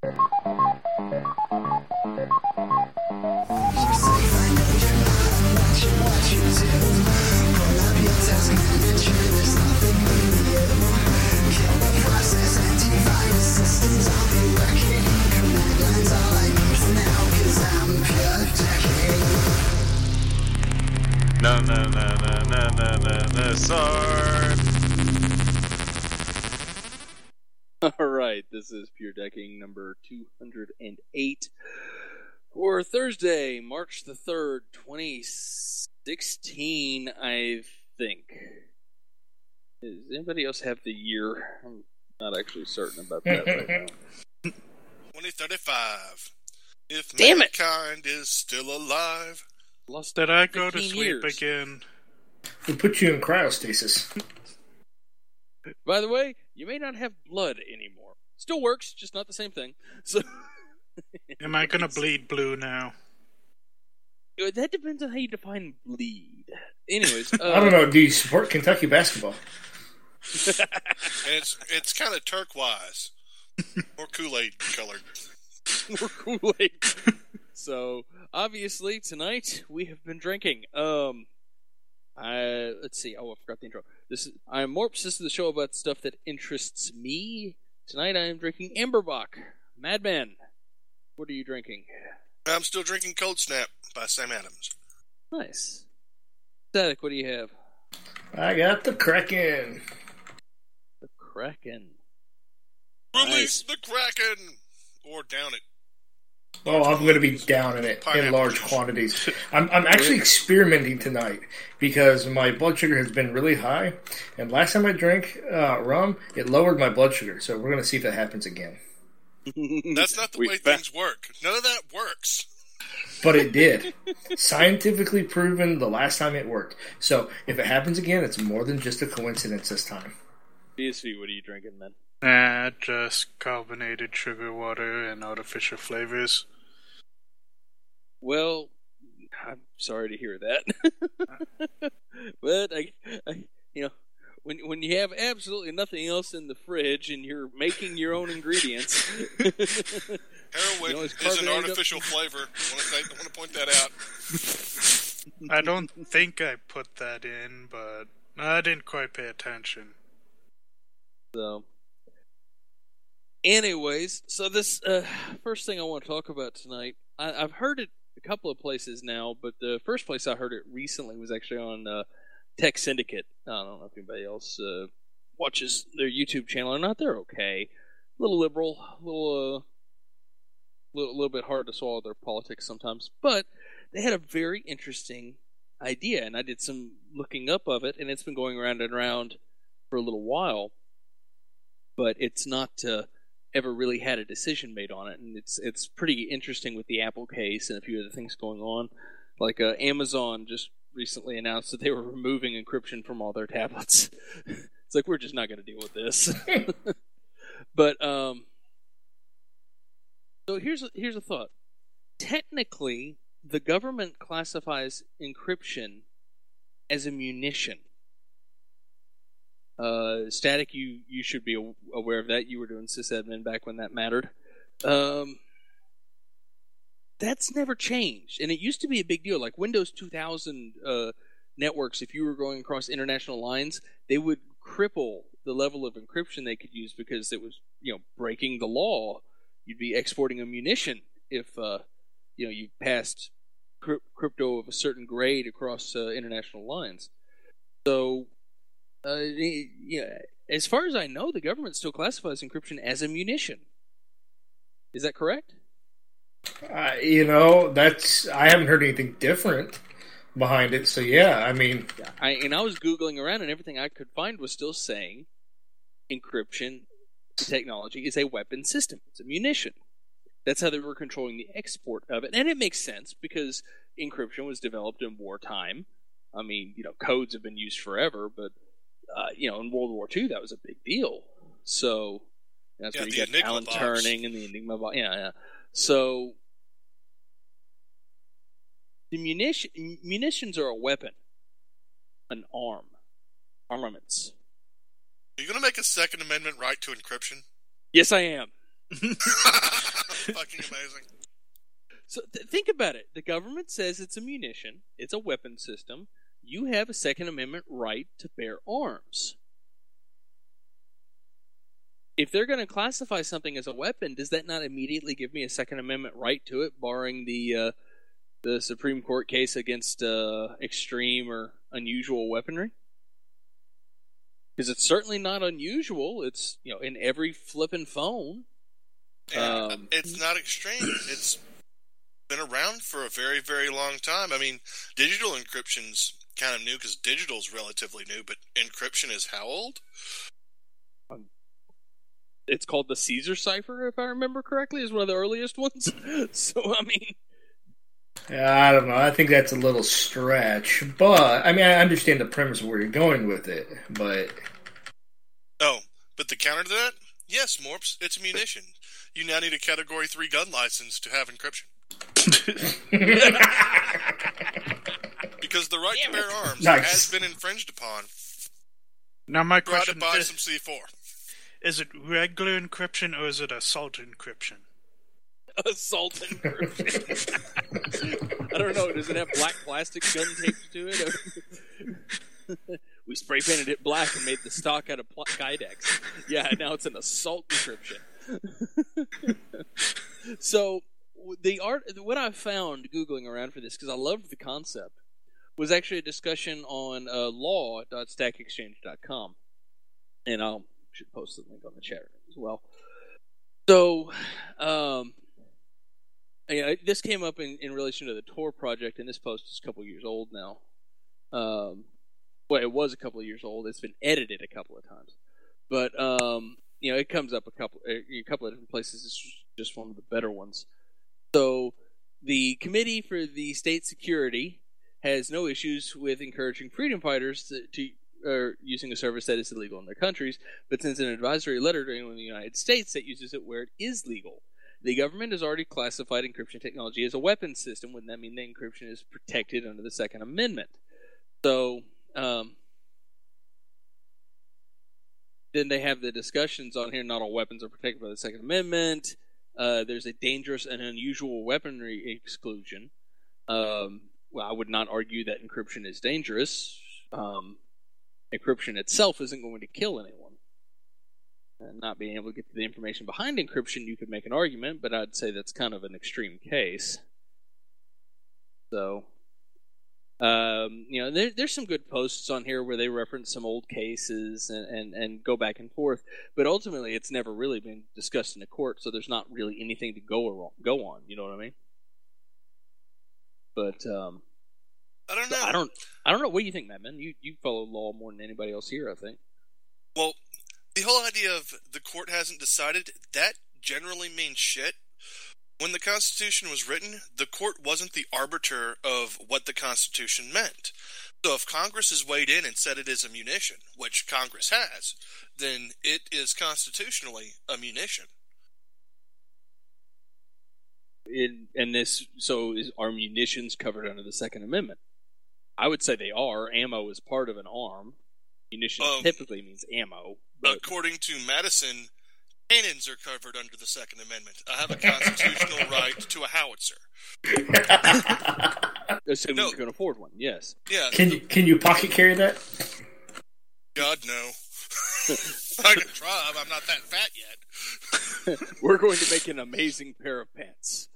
No, Sarn. Alright, this is Pure Decking number 208 for Thursday, March the 3rd, 2016, I think. Does anybody else have the year? I'm not actually certain about that right now. 2035. If Damn it! mankind is still alive. Lost Did I go to 15 sleep years. again? We put you in cryostasis. By the way, you may not have blood anymore. Still works, just not the same thing. So, Am I gonna bleed blue now? that depends on how you define bleed. Anyways, I don't know. Do you support Kentucky basketball? And it's kind of turquoise. Or Kool-Aid colored. More Kool-Aid. So, obviously, tonight we have been drinking. Let's see. Oh, I forgot the intro. I'm more obsessed with the show about stuff that interests me. Tonight I am drinking Amberbach. Madman. What are you drinking? I'm still drinking Cold Snap by Sam Adams. Nice. Static, what do you have? I got the Kraken. The Kraken. Release the Kraken! Or down it. Oh, I'm going to be down in it in Pineapple large juice. quantities. I'm actually experimenting tonight because my blood sugar has been really high. And last time I drank rum, it lowered my blood sugar. So we're going to see if that happens again. That's not the way things work. None of that works. But it did. Scientifically proven the last time it worked. So if it happens again, it's more than just a coincidence this time. BSV, what are you drinking, man? Just carbonated sugar water and artificial flavors. Well, I'm sorry to hear that. But when you have absolutely nothing else in the fridge and you're making your own ingredients, Heroin is an artificial flavor. I want to point that out. I don't think I put that in, but I didn't quite pay attention. So, anyways, so this first thing I want to talk about tonight, I've heard it a couple of places now, but the first place I heard it recently was actually on Tech Syndicate. I don't know if anybody else watches their YouTube channel or not. They're okay, a little liberal, a little bit hard to swallow their politics sometimes, but they had a very interesting idea, and I did some looking up of it, and it's been going around and around for a little while. But it's not ever really had a decision made on it, and it's pretty interesting with the Apple case and a few other things going on. Like Amazon just recently announced that they were removing encryption from all their tablets. It's like, we're just not going to deal with this. But so here's a thought. Technically, the government classifies encryption as a munition. Static, you should be aware of that. You were doing sysadmin back when that mattered. That's never changed, and it used to be a big deal. Like Windows 2000 networks, if you were going across international lines, they would cripple the level of encryption they could use because it was, breaking the law. You'd be exporting a munition if you passed crypto of a certain grade across international lines. So. As far as I know, the government still classifies encryption as a munition. Is that correct? I haven't heard anything different behind it. So yeah, I mean, I was Googling around, and everything I could find was still saying encryption technology is a weapon system. It's a munition. That's how they were controlling the export of it, and it makes sense because encryption was developed in wartime. I mean, codes have been used forever, but in World War II, that was a big deal. So that's where you got Enigma Alan box. Turing and the Enigma box. Yeah. So the munitions are a weapon, an armaments. Are you going to make a Second Amendment right to encryption? Yes, I am. fucking amazing. So think about it. The government says it's a munition. It's a weapon system. You have a Second Amendment right to bear arms. If they're going to classify something as a weapon, does that not immediately give me a Second Amendment right to it, barring the Supreme Court case against extreme or unusual weaponry? Because it's certainly not unusual. It's in every flippin' phone. It's not extreme. It's been around for a very, very long time. I mean, digital encryption's kind of new because digital's relatively new, but encryption is how old? It's called the Caesar cipher, if I remember correctly, is one of the earliest ones. So, I mean... I don't know. I think that's a little stretch. But, I mean, I understand the premise of where you're going with it, but... Oh, but the counter to that? Yes, Morps, it's a munition. You now need a Category 3 gun license to have encryption. Because the right to bear arms has been infringed upon. Now my Try question to buy is, some C4. is it regular encryption or is it assault encryption? Assault encryption. I don't know. Does it have black plastic gun taped to it? We spray painted it black and made the stock out of Kydex. Yeah, now it's an assault encryption. So what I found Googling around for this, because I loved the concept, was actually a discussion on law.stackexchange.com. And I should post the link on the chat as well. So, this came up in relation to the Tor project, and this post is a couple years old now. Well, it was a couple of years old. It's been edited a couple of times. But, it comes up a couple of different places. It's just one of the better ones. So, the Committee for the State Security has no issues with encouraging freedom fighters to using a service that is illegal in their countries, but sends an advisory letter to anyone in the United States that uses it where it is legal. The government has already classified encryption technology as a weapons system. Wouldn't that mean that encryption is protected under the Second Amendment? So, then they have the discussions on here, not all weapons are protected by the Second Amendment. There's a dangerous and unusual weaponry exclusion. Well, I would not argue that encryption is dangerous. Encryption itself isn't going to kill anyone. And not being able to get to the information behind encryption, you could make an argument, but I'd say that's kind of an extreme case. So, there's some good posts on here where they reference some old cases and go back and forth, but ultimately it's never really been discussed in a court, so there's not really anything to go on, you know what I mean? But, I don't know. I don't know. What do you think, Madman? You follow law more than anybody else here, I think. Well, the whole idea of the court hasn't decided, that generally means shit. When the Constitution was written, the court wasn't the arbiter of what the Constitution meant. So if Congress has weighed in and said it is a munition, which Congress has, then it is constitutionally a munition. Are munitions covered under the Second Amendment? I would say they are. Ammo is part of an arm. Munitions typically means ammo. But... According to Madison, cannons are covered under the Second Amendment. I have a constitutional right to a howitzer. Assuming you can afford one, yes. Yeah. Can you pocket carry that? God, no. I can try. I'm not that fat yet. We're going to make an amazing pair of pants.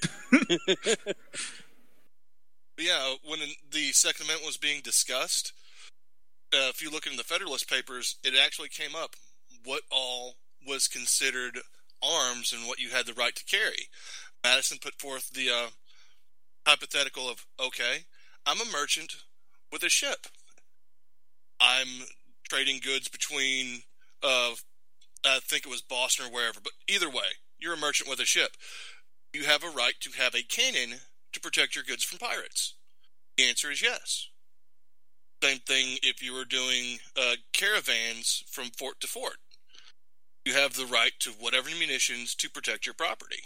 But yeah, when the Second Amendment was being discussed, if you look in the Federalist Papers, it actually came up what all was considered arms and what you had the right to carry. Madison put forth the hypothetical of, okay, I'm a merchant with a ship. I'm trading goods between, I think it was Boston or wherever, but either way, you're a merchant with a ship. You have a right to have a cannon to protect your goods from pirates. The answer is yes. Same thing if you were doing caravans from fort to fort. You have the right to whatever munitions to protect your property.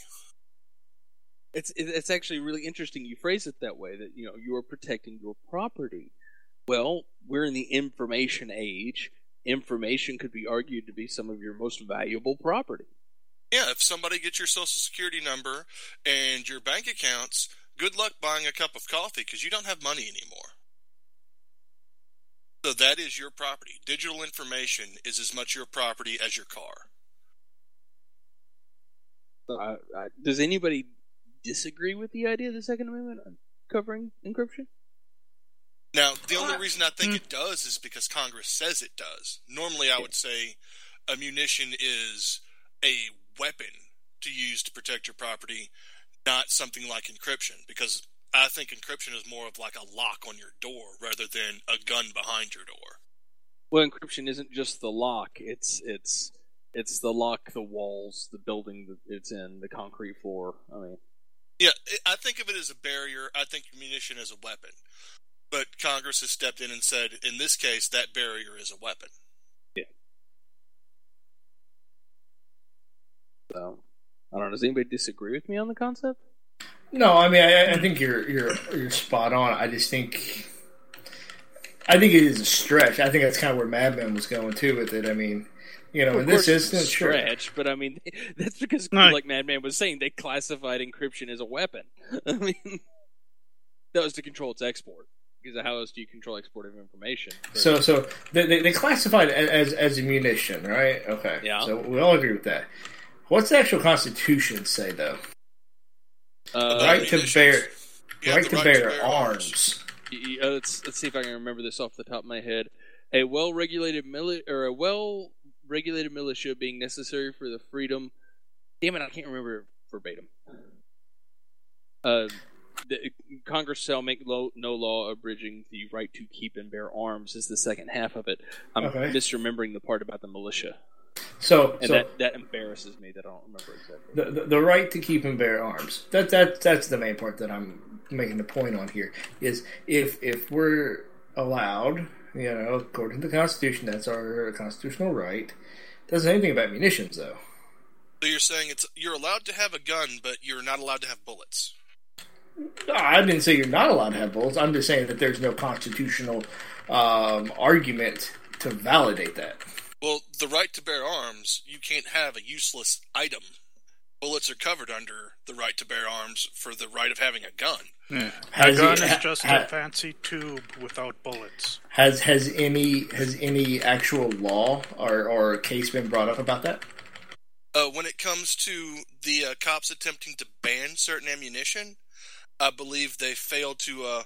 It's actually really interesting you phrase it that way, that you are protecting your property. Well, we're in the information age. Information could be argued to be some of your most valuable property. Yeah, if somebody gets your social security number and your bank accounts, good luck buying a cup of coffee because you don't have money anymore. So that is your property. Digital information is as much your property as your car. Does anybody disagree with the idea of the Second Amendment covering encryption? Now, the only reason I think it does is because Congress says it does. Normally, I would say a munition is a weapon to use to protect your property, not something like encryption, because I think encryption is more of like a lock on your door rather than a gun behind your door. Well, encryption isn't just the lock. It's the lock, the walls, the building that it's in, the concrete floor. I mean, yeah, I think of it as a barrier. I think munition is a weapon. But Congress has stepped in and said, in this case, that barrier is a weapon. Yeah. So, I don't know. Does anybody disagree with me on the concept? No, I mean, I think you're spot on. I just think it is a stretch. I think that's kind of where Mad Men was going too with it. I mean, well, in this instance, stretch, but I mean, that's because, like Mad Men was saying, they classified encryption as a weapon. I mean, that was to control its export. Because how else do you control export of information? So they classified it as a munition, right? Okay. Yeah. So we all agree with that. What's the actual Constitution say, though? Right to bear arms. Let's see if I can remember this off the top of my head. A well-regulated militia being necessary for the freedom. Damn it, I can't remember it verbatim. Congress shall make no law abridging the right to keep and bear arms is the second half of it. I'm misremembering the part about the militia. That embarrasses me that I don't remember exactly. The right to keep and bear arms. That's the main part that I'm making the point on here. Is if we're allowed, according to the Constitution, that's our constitutional right. Doesn't say anything about munitions, though. So you're saying you're allowed to have a gun, but you're not allowed to have bullets. No, I didn't say you're not allowed to have bullets. I'm just saying that there's no constitutional argument to validate that. Well, the right to bear arms, you can't have a useless item. Bullets are covered under the right to bear arms for the right of having a gun. Yeah. A gun is just a fancy tube without bullets. Has any actual law or case been brought up about that? When it comes to the cops attempting to ban certain ammunition, I believe they failed to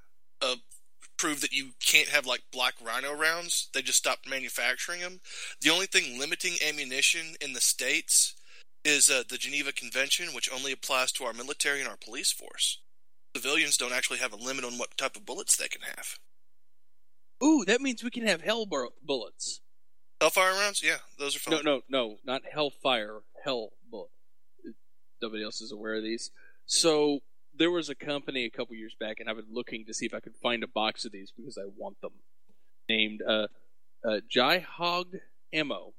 prove that you can't have like Black Rhino rounds. They just stopped manufacturing them. The only thing limiting ammunition in the States is the Geneva Convention, which only applies to our military and our police force. Civilians don't actually have a limit on what type of bullets they can have. Ooh, that means we can have bullets. Hellfire rounds? Yeah, those are fine. No, not Hellfire. Hell bullet. Nobody else is aware of these. So there was a company a couple years back, and I've been looking to see if I could find a box of these because I want them. Named Jihog Ammo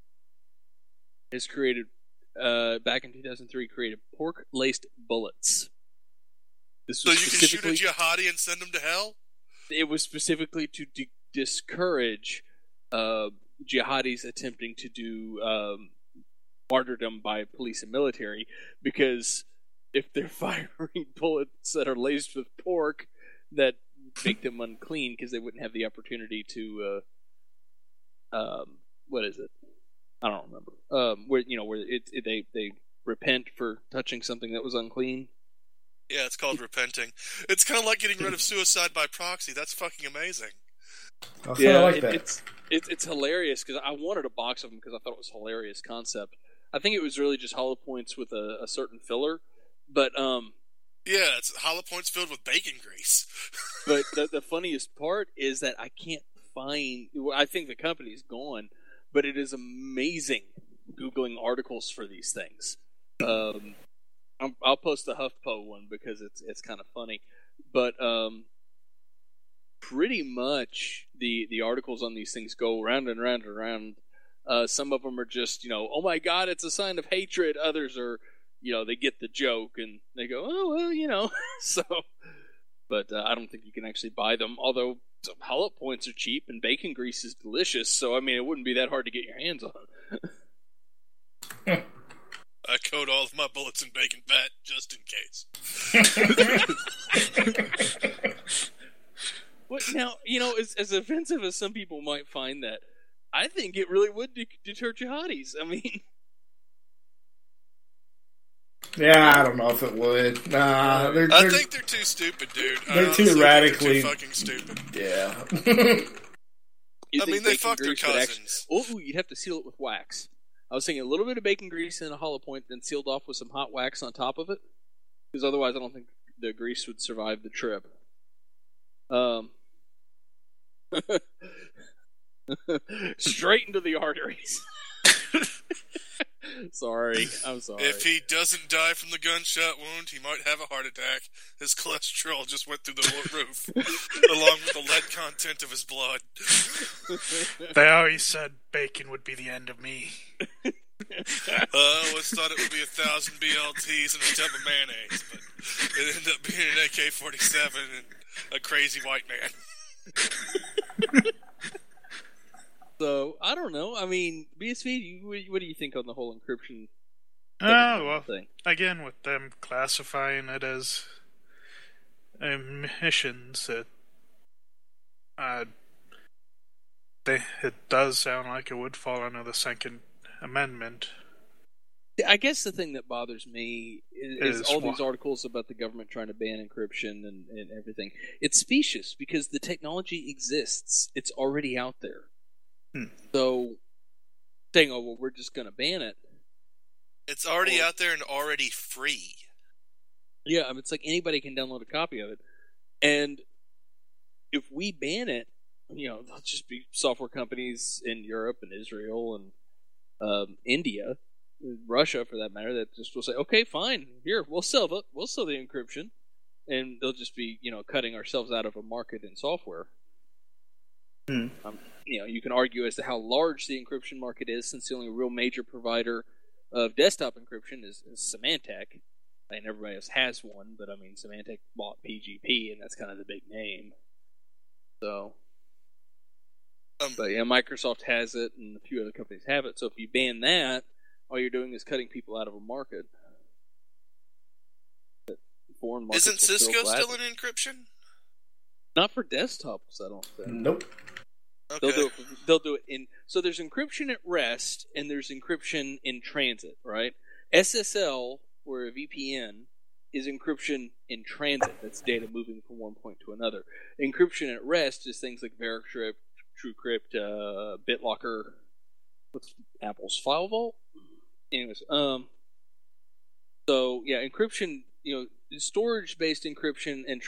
has created back in 2003 created pork-laced bullets. This was so you can shoot a jihadi and send them to hell? It was specifically to discourage jihadis attempting to do martyrdom by police and military, because if they're firing bullets that are laced with pork, that make them unclean because they wouldn't have the opportunity to what is it? I don't remember. Where they repent for touching something that was unclean. Yeah, it's called repenting. It's kind of like getting rid of suicide by proxy. That's fucking amazing. I like that. It's hilarious because I wanted a box of them because I thought it was a hilarious concept. I think it was really just hollow points with a certain filler, but yeah, it's hollow points filled with bacon grease. But the funniest part is that I can't find. I think the company's gone, but it is amazing Googling articles for these things. I'll post the HuffPo one because it's kind of funny, but pretty much the articles on these things go round and round and round. Some of them are just oh my god, it's a sign of hatred. Others are they get the joke and they go, oh well, so. But I don't think you can actually buy them. Although some hollow points are cheap and bacon grease is delicious, so I mean it wouldn't be that hard to get your hands on. coat all of my bullets in bacon fat just in case. What now? As offensive as some people might find that, I think it really would deter jihadis. I mean, yeah, I don't know if it would. Nah, I think they're too stupid, dude. They're too radically too fucking stupid. Yeah. I mean, they fuck their cousins. You'd have to seal it with wax. I was thinking a little bit of bacon grease in a hollow point, then sealed off with some hot wax on top of it, because otherwise, I don't think the grease would survive the trip. Straight into the arteries. Sorry, I'm sorry. If he doesn't die from the gunshot wound, he might have a heart attack. His cholesterol just went through the roof, along with the lead content of his blood. They always said bacon would be the end of me. I always thought it would be 1,000 BLTs and a tub of mayonnaise, but it ended up being an AK-47 and a crazy white man. So, I don't know. I mean, BSV, what do you think on the whole encryption thing? Again, with them classifying it as emissions, it does sound like it would fall under the Second Amendment. I guess the thing that bothers me is all these articles about the government trying to ban encryption and everything. It's specious because the technology exists. It's already out there. So, saying, oh, well, we're just going to ban it. It's already out there and already free. Yeah, I mean, it's like anybody can download a copy of it. And if we ban it, there'll just be software companies in Europe and Israel and India, Russia for that matter, that just will say, okay, fine, here, we'll sell the encryption. And they'll just be, cutting ourselves out of a market in software. You can argue as to how large the encryption market is, since the only real major provider of desktop encryption is Symantec. I mean, everybody else has one, but I mean, Symantec bought PGP, and that's kind of the big name. So, but yeah, Microsoft has it, and a few other companies have it. So if you ban that, all you're doing is cutting people out of a market. But foreign markets Isn't Cisco still in encryption? Not for desktops, I don't think. Nope. Okay. They'll do it in. So there's encryption at rest, and there's encryption in transit, right? SSL, or a VPN, is encryption in transit. That's data moving from one point to another. Encryption at rest is things like VeriCrypt, TrueCrypt, BitLocker. What's Apple's FileVault? Anyways, so yeah, encryption. Storage-based encryption and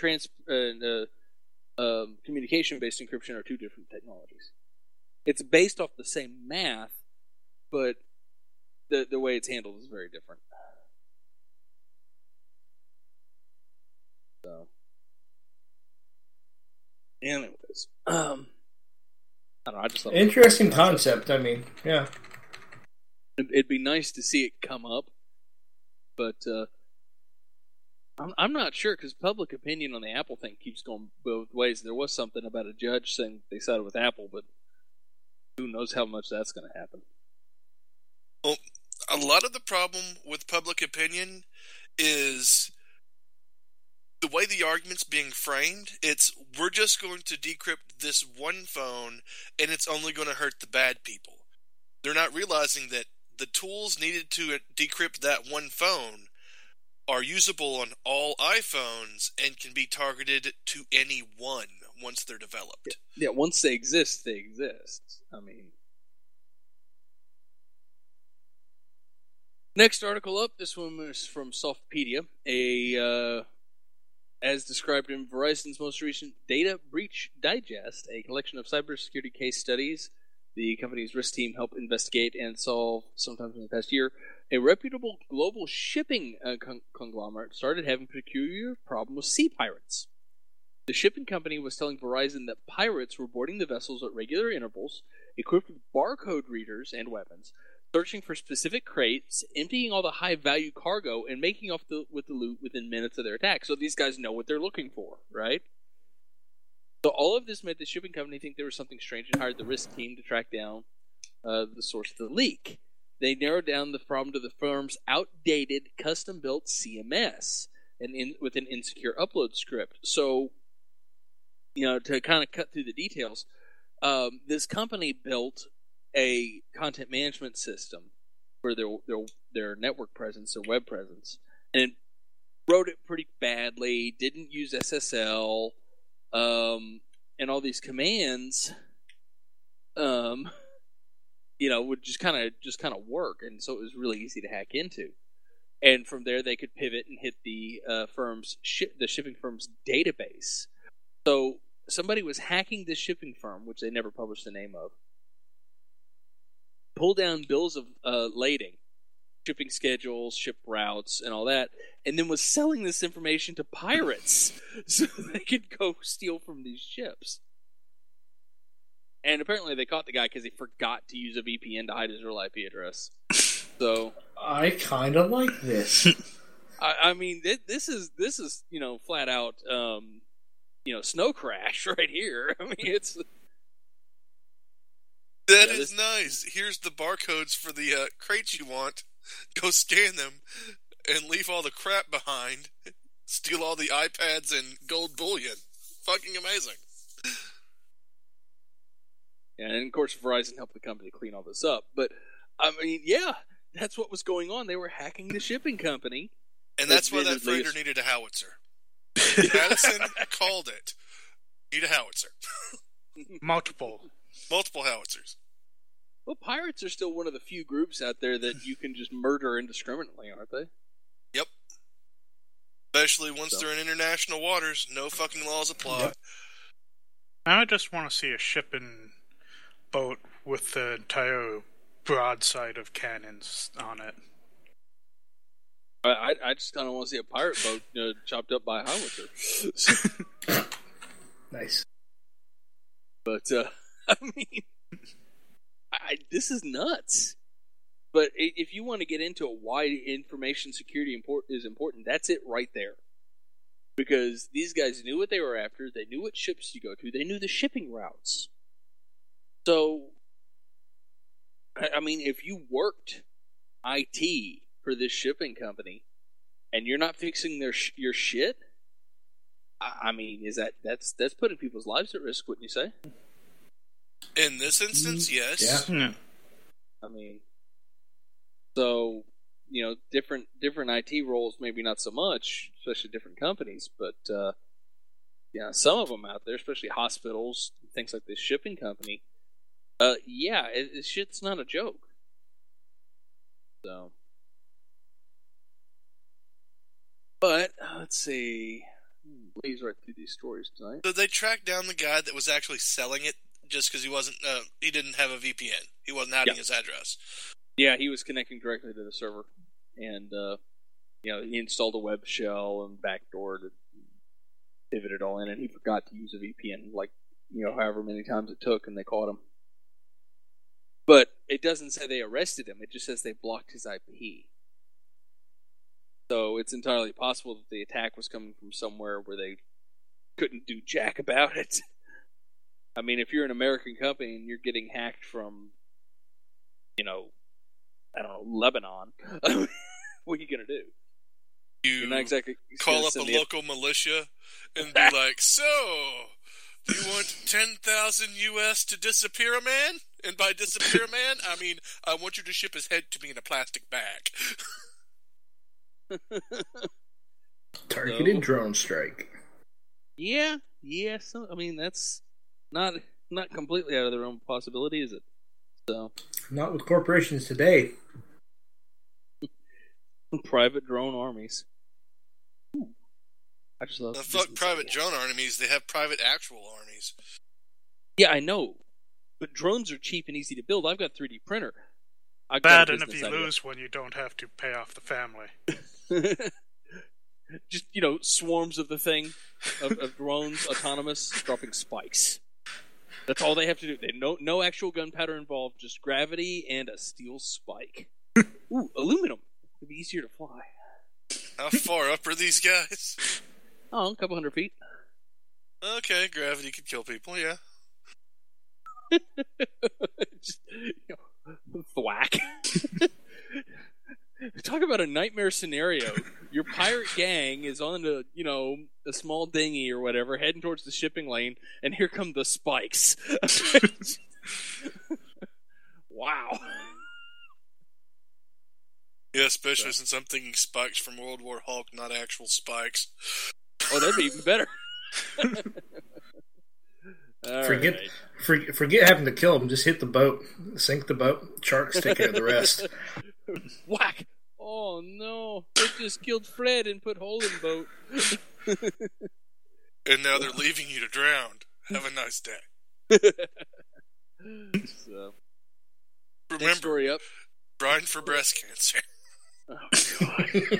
communication-based encryption are two different technologies. It's based off the same math, but the way it's handled is very different. So, anyways, I don't know. I just thought interesting concept. I mean, yeah, it'd be nice to see it come up, but I'm not sure, because public opinion on the Apple thing keeps going both ways. There was something about a judge saying they sided with Apple, but who knows how much that's going to happen. Well, a lot of the problem with public opinion is the way the argument's being framed. It's, we're just going to decrypt this one phone, and it's only going to hurt the bad people. They're not realizing that the tools needed to decrypt that one phone are usable on all iPhones and can be targeted to anyone once they're developed. Yeah, once they exist, they exist. I mean... Next article up, this one is from Softpedia. As described in Verizon's most recent Data Breach Digest, a collection of cybersecurity case studies the company's risk team helped investigate and solve sometime in the past year, a reputable global shipping conglomerate started having a peculiar problem with sea pirates. The shipping company was telling Verizon that pirates were boarding the vessels at regular intervals, equipped with barcode readers and weapons, searching for specific crates, emptying all the high-value cargo, and making off with the loot within minutes of their attack. So these guys know what they're looking for, right? So all of this made the shipping company think there was something strange and hired the risk team to track down the source of the leak. they narrowed down the problem to the firm's outdated, custom-built CMS and with an insecure upload script. So, to kind of cut through the details, this company built a content management system for their network presence, their web presence, and wrote it pretty badly, didn't use SSL, and all these commands, would just kind of work, and so it was really easy to hack into. And from there, they could pivot and hit the shipping firm's database. So somebody was hacking this shipping firm, which they never published the name of, pull down bills of lading, shipping schedules, ship routes, and all that, and then was selling this information to pirates so they could go steal from these ships. And apparently they caught the guy because he forgot to use a VPN to hide his real IP address. So I kind of like this. I mean, this is flat out Snow Crash right here. I mean, it's that is nice. Here's the barcodes for the crates you want. Go scan them and leave all the crap behind. Steal all the iPads and gold bullion. Fucking amazing. Yeah, and of course Verizon helped the company clean all this up. But I mean, yeah, that's what was going on. They were hacking the shipping company. And that's why that freighter needed a howitzer. Madison called it. Need a howitzer. Multiple howitzers. Well, pirates are still one of the few groups out there that you can just murder indiscriminately, aren't they? Yep. Especially once they're in international waters, no fucking laws apply. Yep. I just want to see a shipping boat with the entire broadside of cannons on it. I just kind of want to see a pirate boat chopped up by a howitzer. Nice. But, I mean, this is nuts. But if you want to get into why information security is important, that's it right there. Because these guys knew what they were after, they knew what ships to go to, they knew the shipping routes. So, I mean, if you worked IT for this shipping company and you're not fixing your shit, I mean, that's putting people's lives at risk, wouldn't you say? In this instance, yes. Yeah. I mean, so different IT roles, maybe not so much, especially different companies, but some of them out there, especially hospitals, things like this shipping company. Shit's not a joke. So, but let's see. Blaze right through these stories tonight. So they tracked down the guy that was actually selling it just because he wasn't. He didn't have a VPN. He wasn't hiding his address. Yeah, he was connecting directly to the server, and he installed a web shell and backdoor to pivot it all in, and he forgot to use a VPN, however many times it took, and they caught him. But it doesn't say they arrested him; it just says they blocked his IP. So it's entirely possible that the attack was coming from somewhere where they couldn't do jack about it. I mean, if you're an American company and you're getting hacked from, Lebanon, what are you going to do? You're not exactly call up a local militia and be like, so, do you want 10,000 US to disappear a man? And by disappear a man, I mean, I want you to ship his head to me in a plastic bag. Targeted drone strike. Yeah. So, I mean, that's not completely out of the realm of possibility, is it? So, not with corporations today. Private drone armies. Ooh. I just love. Fuck private drone armies. They have private actual armies. Yeah, I know, but drones are cheap and easy to build. I've got a 3D printer. Bad, and if you lose one, you don't have to pay off the family. Just, swarms of the thing, of drones, autonomous, dropping spikes. That's all they have to do. No actual gunpowder involved, just gravity and a steel spike. Ooh, aluminum. It'd be easier to fly. How far up are these guys? Oh, a couple 100 feet. Okay, gravity could kill people, yeah. Thwack. Talk about a nightmare scenario. Your pirate gang is on a small dinghy or whatever, heading towards the shipping lane, and here come the spikes. Wow. Yeah, especially since I'm thinking spikes from World War Hulk, not actual spikes. Oh, that'd be even better. Forget having to kill them. Just hit the boat, sink the boat. Sharks take care of the rest. Whack! Oh no! They just killed Fred and put hole in boat. And now they're leaving you to drown. Have a nice day. So, remember, story up. Brian for breast cancer. Oh God.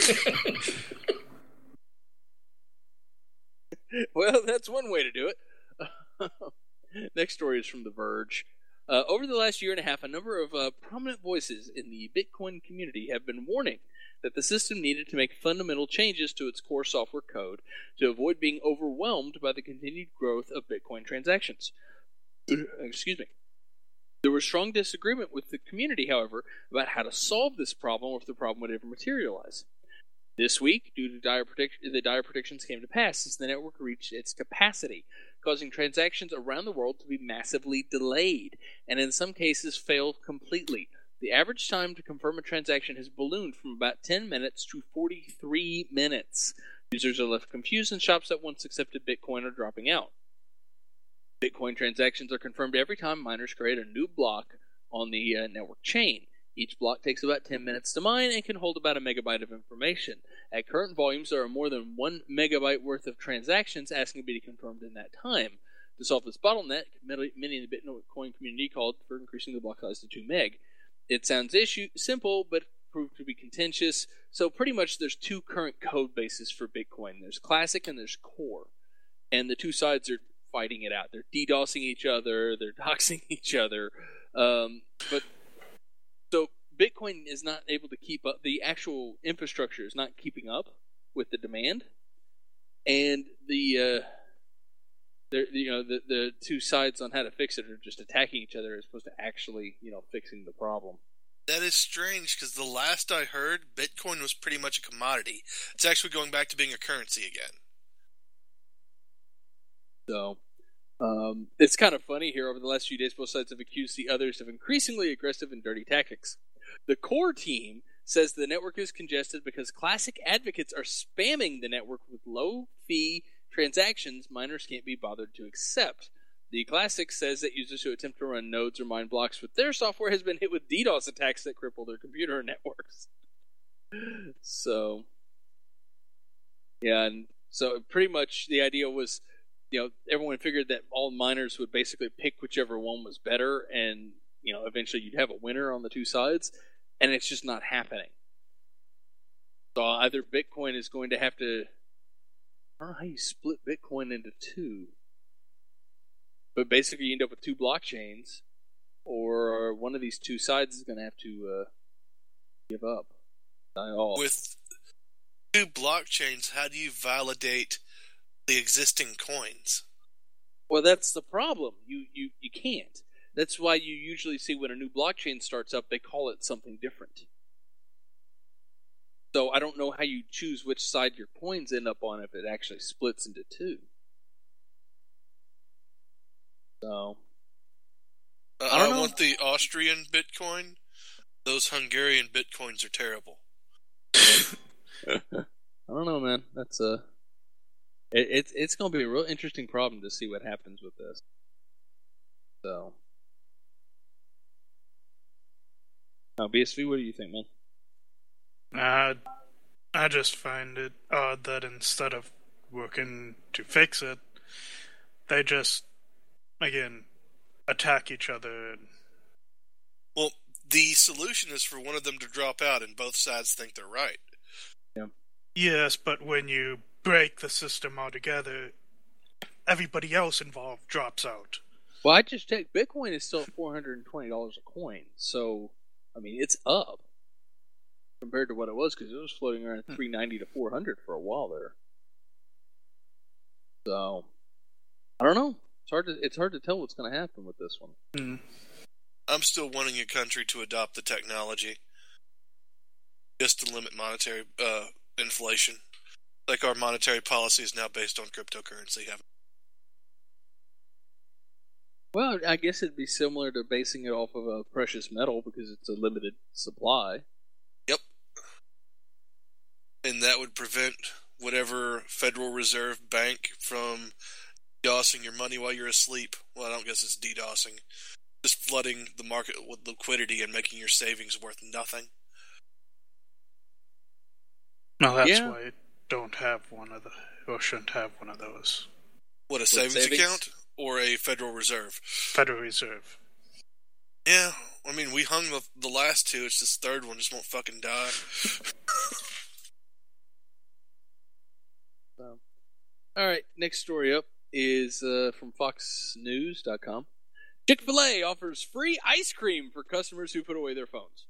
Well, that's one way to do it. Next story is from The Verge. Over the last year and a half, a number of prominent voices in the Bitcoin community have been warning that the system needed to make fundamental changes to its core software code to avoid being overwhelmed by the continued growth of Bitcoin transactions. Excuse me. There was strong disagreement with the community, however, about how to solve this problem or if the problem would ever materialize. This week, due to the dire predictions came to pass as the network reached its capacity, causing transactions around the world to be massively delayed, and in some cases fail completely. The average time to confirm a transaction has ballooned from about 10 minutes to 43 minutes. Users are left confused, and shops that once accepted Bitcoin are dropping out. Bitcoin transactions are confirmed every time miners create a new block on the network chain. Each block takes about 10 minutes to mine and can hold about a megabyte of information. At current volumes, there are more than 1 megabyte worth of transactions asking to be confirmed in that time. To solve this bottleneck, many in the Bitcoin community called for increasing the block size to 2 meg. It sounds simple, but proved to be contentious. So pretty much there's two current code bases for Bitcoin. There's Classic and there's Core. And the two sides are fighting it out. They're DDoSing each other. They're doxing each other. So Bitcoin is not able to keep up. The actual infrastructure is not keeping up with the demand, and the two sides on how to fix it are just attacking each other as opposed to actually fixing the problem. That is strange because the last I heard, Bitcoin was pretty much a commodity. It's actually going back to being a currency again. So. It's kind of funny here. Over the last few days, both sides have accused the others of increasingly aggressive and dirty tactics. The Core team says the network is congested because Classic advocates are spamming the network with low-fee transactions miners can't be bothered to accept. The Classic says that users who attempt to run nodes or mine blocks with their software has been hit with DDoS attacks that cripple their computer networks. So, yeah, and so pretty much the idea was, everyone figured that all miners would basically pick whichever one was better, and eventually you'd have a winner on the two sides, and it's just not happening. So either Bitcoin is going to have to, I don't know how you split Bitcoin into two, but basically you end up with two blockchains, or one of these two sides is going to have to give up. With two blockchains, how do you validate the existing coins? Well, that's the problem. You can't. That's why you usually see when a new blockchain starts up, they call it something different. So I don't know how you choose which side your coins end up on if it actually splits into two. So I want the Austrian Bitcoin. Those Hungarian Bitcoins are terrible. I don't know, man. That's It's going to be a real interesting problem to see what happens with this. So, now BSV, what do you think, man? I just find it odd that instead of working to fix it, they just, again, attack each other. Well, the solution is for one of them to drop out and both sides think they're right. Yeah. Yes, but when you break the system altogether, everybody else involved drops out. Well, I just checked. Bitcoin is still at $420 a coin, so I mean it's up compared to what it was because it was floating around $390 to $400 for a while there. So I don't know. It's hard to tell what's going to happen with this one. I'm still wanting a country to adopt the technology just to limit monetary inflation. Like our monetary policy is now based on cryptocurrency. Well, I guess it'd be similar to basing it off of a precious metal because it's a limited supply. Yep. And that would prevent whatever Federal Reserve Bank from DDoSing your money while you're asleep. Well, I don't guess it's DDoSing. Just flooding the market with liquidity and making your savings worth nothing. No, that's why you don't have one of or shouldn't have one of those. What, a savings account? Or a Federal Reserve? Federal Reserve. Yeah, I mean, we hung the last two. It's this third one just won't fucking die. All right, next story up is from FoxNews.com. Chick-fil-A offers free ice cream for customers who put away their phones.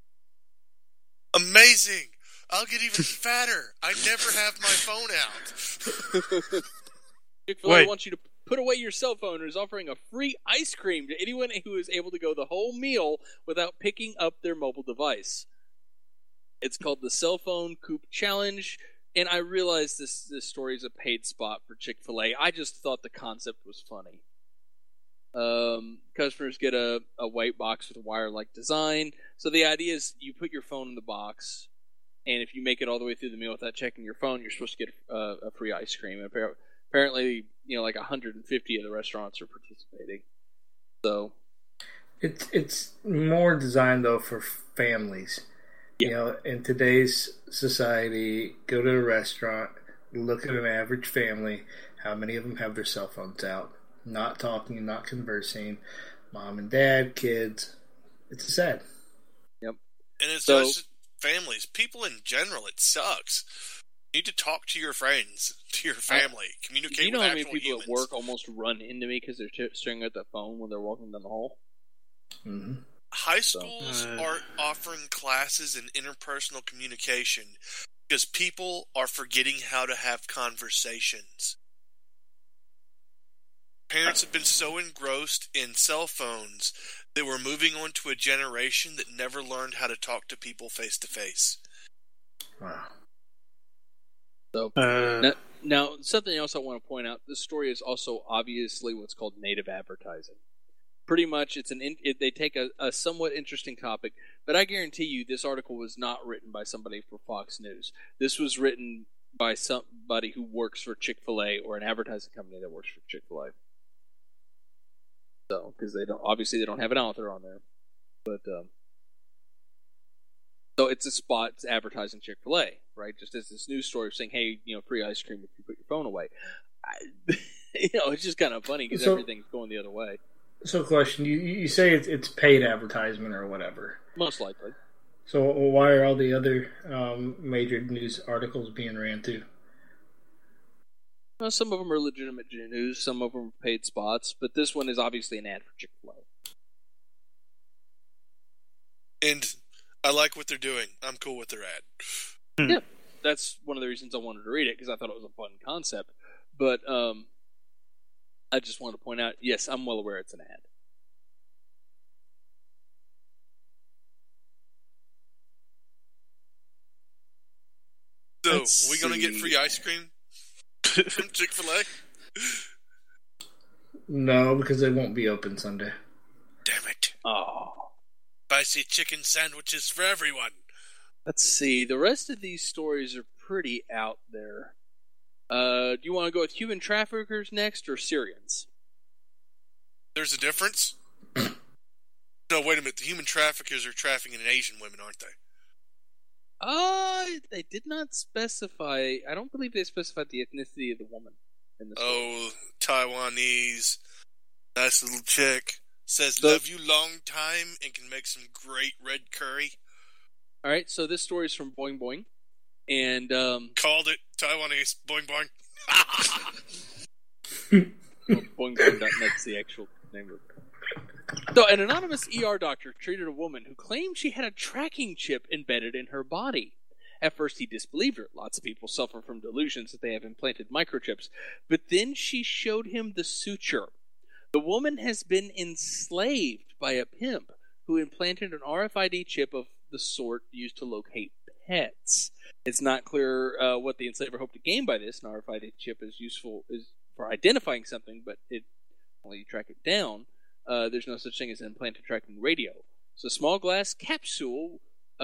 Amazing! I'll get even fatter. I never have my phone out. Chick-fil-A wants you to put away your cell phone and is offering a free ice cream to anyone who is able to go the whole meal without picking up their mobile device. It's called the Cell Phone Coop Challenge, and I realize this story is a paid spot for Chick-fil-A. I just thought the concept was funny. Customers get a white box with a wire-like design. So the idea is you put your phone in the box, and if you make it all the way through the meal without checking your phone, you're supposed to get a free ice cream. Apparently, like 150 of the restaurants are participating. So it's more designed though for families. Yeah. In today's society, go to a restaurant, look at an average family. How many of them have their cell phones out, not talking, not conversing? Mom and dad, kids. It's sad. Yep. And it's not just families, people in general. It sucks. You need to talk to your friends, to your family, communicate with actual humans. You know how many people at work almost run into me because they're staring at the phone when they're walking down the hall? Mm-hmm. High schools are offering classes in interpersonal communication because people are forgetting how to have conversations. Parents have been so engrossed in cell phones that we're moving on to a generation that never learned how to talk to people face to face. Wow. So now, something else I want to point out: this story is also obviously what's called native advertising. Pretty much, they take a somewhat interesting topic, but I guarantee you, this article was not written by somebody for Fox News. This was written by somebody who works for Chick-fil-A or an advertising company that works for Chick-fil-A. So, because they don't have an author on there, but so it's a spot. It's advertising Chick-fil-A, right? Just as this news story saying, "Hey, free ice cream if you put your phone away." It's just kind of funny because everything's going the other way. So, question: you say it's paid advertisement or whatever? Most likely. So, why are all the other major news articles being ran too? Well, some of them are legitimate news, some of them are paid spots, but this one is obviously an ad for Chick-fil-A. And I like what they're doing. I'm cool with their ad. Yeah, that's one of the reasons I wanted to read it, because I thought it was a fun concept. But I just wanted to point out, yes, I'm well aware it's an ad. So, we going to get free ice cream from Chick-fil-A? No, because they won't be open Sunday. Damn it. Oh. Spicy chicken sandwiches for everyone. Let's see. The rest of these stories are pretty out there. Do you want to go with human traffickers next or Syrians? There's a difference? No, wait a minute. The human traffickers are trafficking Asian women, aren't they? They did not specify. I don't believe they specified the ethnicity of the woman in the story. Oh, Taiwanese. Nice little chick. Says, love you long time and can make some great red curry. All right, so this story is from Boing Boing. And, called it. Taiwanese. Boing Boing. Well, BoingBoing.net's the actual name of it. So, an anonymous ER doctor treated a woman who claimed she had a tracking chip embedded in her body. At first, he disbelieved her. Lots of people suffer from delusions that they have implanted microchips. But then she showed him the suture. The woman has been enslaved by a pimp who implanted an RFID chip of the sort used to locate pets. It's not clear what the enslaver hoped to gain by this. An RFID chip is useful for identifying something, but it only track it down. There's no such thing as an implanted tracking radio. It's a small glass capsule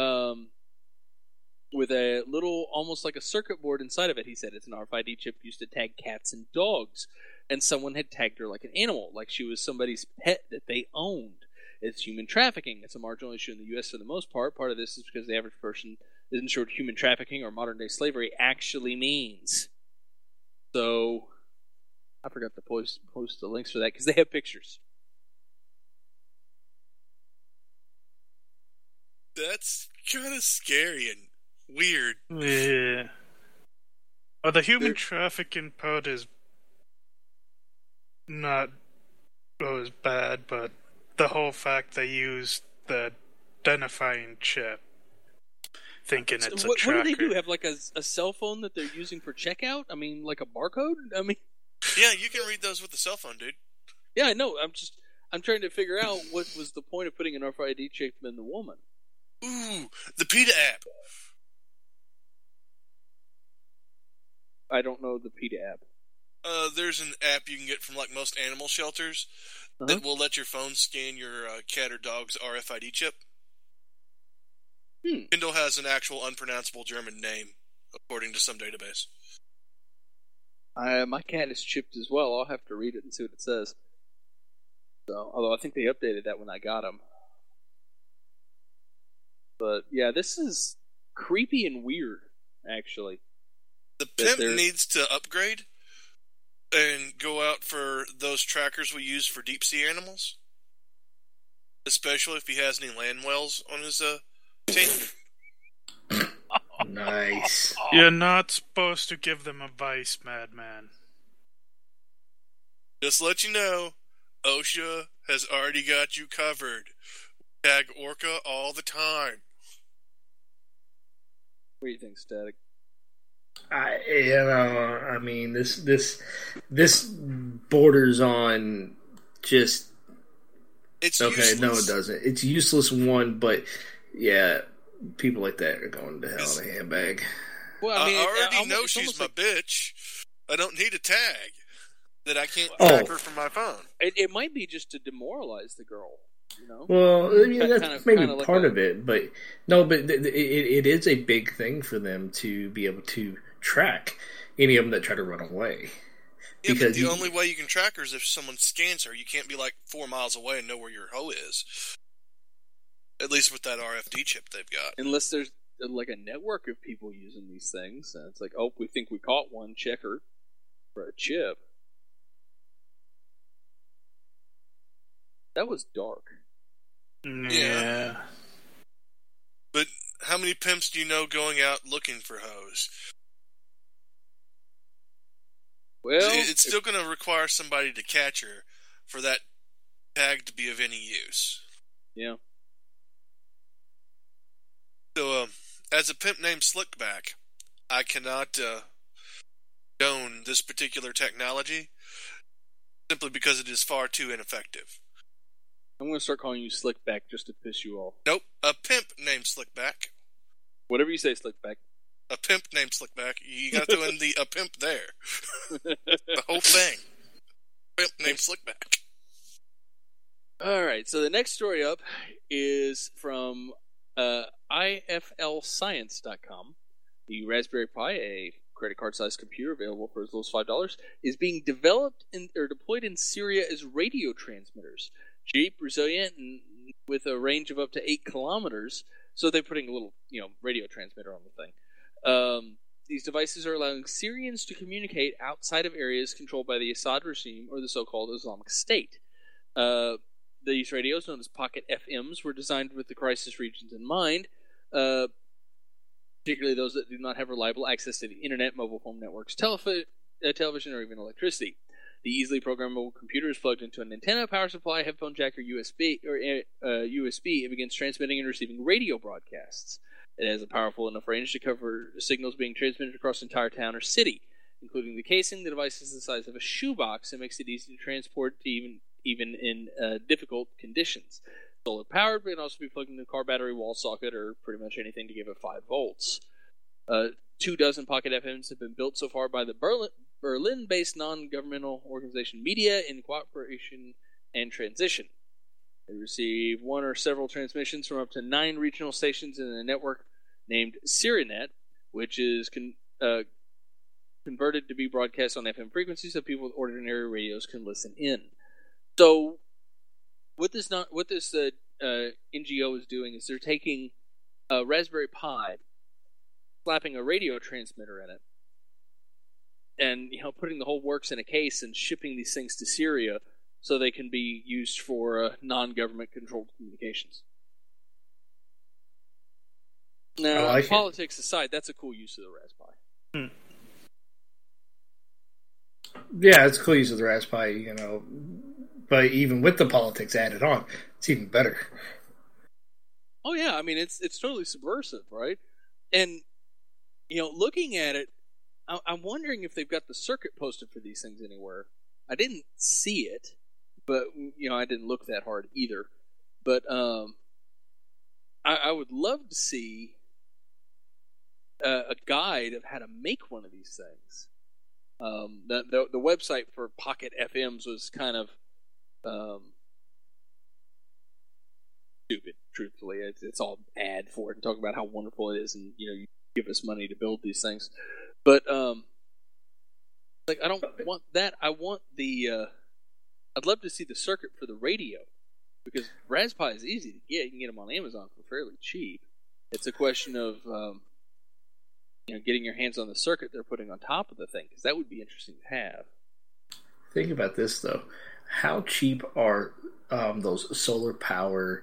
with a little, almost like a circuit board inside of it. He said it's an RFID chip used to tag cats and dogs. And someone had tagged her like an animal, like she was somebody's pet that they owned. It's human trafficking. It's a marginal issue in the U.S. for the most part. Part of this is because the average person isn't sure what human trafficking or modern-day slavery actually means. So, I forgot to post the links for that because they have pictures. That's kind of scary and weird. Yeah. Well, the human trafficking part is not as bad, but the whole fact they used the identifying chip, thinking it's a tracker. What do they do? Have like a cell phone that they're using for checkout? I mean, like a barcode? I mean, yeah, you can read those with a cell phone, dude. Yeah, I know. I'm trying to figure out what was the point of putting an RFID chip in the woman. Ooh, the PETA app. I don't know the PETA app. There's an app you can get from like most animal shelters that will let your phone scan your cat or dog's RFID chip. Kindle has an actual unpronounceable German name, according to some database. My cat is chipped as well. I'll have to read it and see what it says. So, although I think they updated that when I got him. But yeah, this is creepy and weird, actually. The pimp needs to upgrade and go out for those trackers we use for deep sea animals, especially if he has any land whales on his team. Nice. You're not supposed to give them advice, madman. Just let you know, OSHA has already got you covered. Tag Orca all the time. What do you think, Static? I mean, this borders on just. It's okay. useless. No, it doesn't. It's useless. One, but yeah, people like that are going to hell in a handbag. Well, I mean, I already know she's my bitch. I don't need a tag that I can't track her from my phone. It might be just to demoralize the girl. You know? Well, I mean, that's maybe like part of it, but no, but it is a big thing for them to be able to track any of them that try to run away. Yeah, because but the only way you can track her is if someone scans her. You can't be like 4 miles away and know where your hoe is. At least with that RFD chip they've got. Unless there's like a network of people using these things. It's like, oh, we think we caught one, check her for a chip. That was dark. Yeah. But how many pimps do you know going out looking for hoes? Well, it's still going to require somebody to catch her for that tag to be of any use. Yeah. So, as a pimp named Slickback, I cannot condone this particular technology simply because it is far too ineffective. I'm going to start calling you Slickback just to piss you off. Nope, a pimp named Slickback. Whatever you say, Slickback. A pimp named Slickback. You got to throw in a pimp there. The whole thing. Pimp named Slickback. Alright, so the next story up is from iflscience.com. The Raspberry Pi, a credit card-sized computer available for as low as $5, is being developed or deployed in Syria as radio transmitters. Cheap, resilient, and with a range of up to 8 kilometers. So they're putting a little, radio transmitter on the thing. These devices are allowing Syrians to communicate outside of areas controlled by the Assad regime or the so-called Islamic State. These radios, known as pocket FMs, were designed with the crisis regions in mind, particularly those that do not have reliable access to the internet, mobile phone networks, television, or even electricity. The easily programmable computer is plugged into an antenna, power supply, headphone jack, or USB, and begins transmitting and receiving radio broadcasts. It has a powerful enough range to cover signals being transmitted across an entire town or city, including the casing. The device is the size of a shoebox and makes it easy to transport to even in difficult conditions. Solar powered, but it can also be plugged into a car battery, wall socket, or pretty much anything to give it 5 volts. 24 Pocket FMs have been built so far by the Berlin-based non-governmental organization Media in Cooperation and Transition. They receive one or several transmissions from up to 9 regional stations in a network named Syrinet, which is converted to be broadcast on FM frequencies so people with ordinary radios can listen in. So, what this NGO is doing is they're taking a Raspberry Pi, slapping a radio transmitter in it, and putting the whole works in a case and shipping these things to Syria so they can be used for non-government controlled communications. Now, politics aside, that's a cool use of the Raspberry. Yeah, it's a cool use of the Raspberry, but even with the politics added on, it's even better. Oh yeah, I mean it's totally subversive, right? And looking at it, I'm wondering if they've got the circuit posted for these things anywhere. I didn't see it, but I didn't look that hard either. But I would love to see a guide of how to make one of these things. The website for Pocket FMs was kind of stupid, truthfully. It's all ad for it and talking about how wonderful it is, and you give us money to build these things. But I don't want that. I want the I'd love to see the circuit for the radio, because Raspberry is easy to get. You can get them on Amazon for fairly cheap. It's a question of getting your hands on the circuit they're putting on top of the thing, because that would be interesting to have. Think about this, though. How cheap are those solar power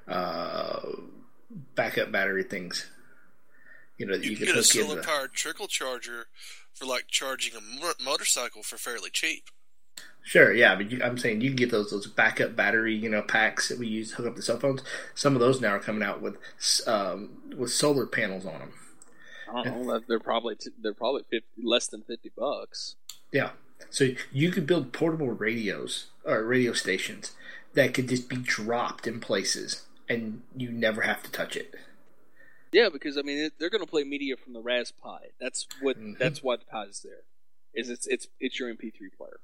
backup battery things? You can get a solar powered trickle charger for charging a motorcycle for fairly cheap. Sure, yeah, but I'm saying you can get those backup battery packs that we use to hook up the cell phones. Some of those now are coming out with solar panels on them. I don't know. They're probably less than $50. Yeah, so you could build portable radios or radio stations that could just be dropped in places, and you never have to touch it. Yeah, because they're going to play media from the Raspberry. That's what. Mm-hmm. That's why the Pi is there. It's your MP3 player.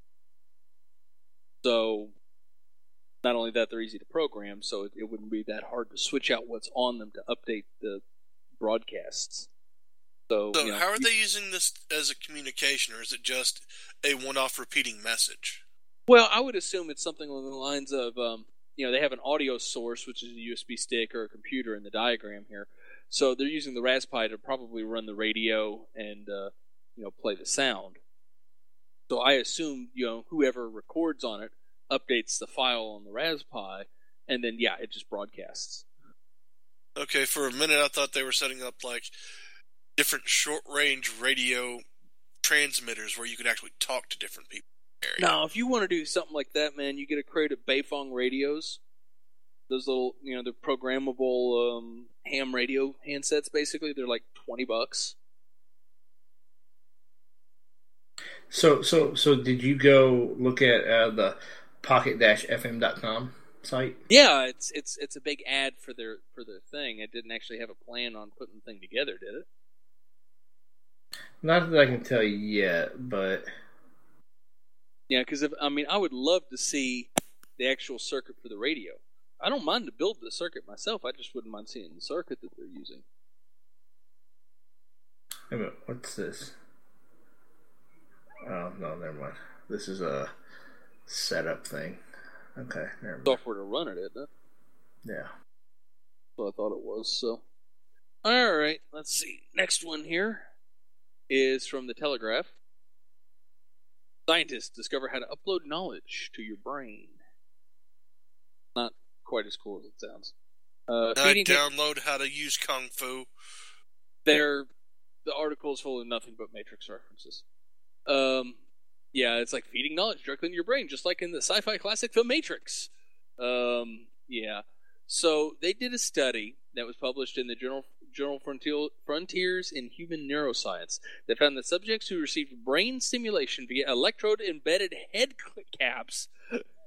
So, not only that, they're easy to program, so it wouldn't be that hard to switch out what's on them to update the broadcasts. So how are they using this as a communication, or is it just a one-off repeating message? Well, I would assume it's something along the lines of, they have an audio source, which is a USB stick or a computer in the diagram here. So they're using the Raspberry to probably run the radio and, play the sound. So I assume, whoever records on it updates the file on the Raspberry, and then, it just broadcasts. Okay, for a minute I thought they were setting up, different short-range radio transmitters where you could actually talk to different people. Now, if you want to do something like that, man, you get a crate of Beifong radios. Those little, they're programmable ham radio handsets, basically. They're like $20. So did you go look at the pocket-fm.com site? Yeah, it's a big ad for their thing. It didn't actually have a plan on putting the thing together, did it? Not that I can tell you yet, but yeah, because I would love to see the actual circuit for the radio. I don't mind to build the circuit myself. I just wouldn't mind seeing the circuit that they're using. Wait a minute, what's this? Oh, no, never mind. This is a setup thing. Okay, never mind. Software to run it, isn't it? Yeah. So I thought it was, so. Alright, let's see. Next one here is from the Telegraph. Scientists discover how to upload knowledge to your brain. Not quite as cool as it sounds. I download how to use Kung Fu. The article is full of nothing but Matrix references. Yeah, it's like feeding knowledge directly in your brain, just like in the sci-fi classic film Matrix. Yeah. So they did a study that was published in the Journal Frontiers in Human Neuroscience that found that subjects who received brain stimulation via electrode-embedded head caps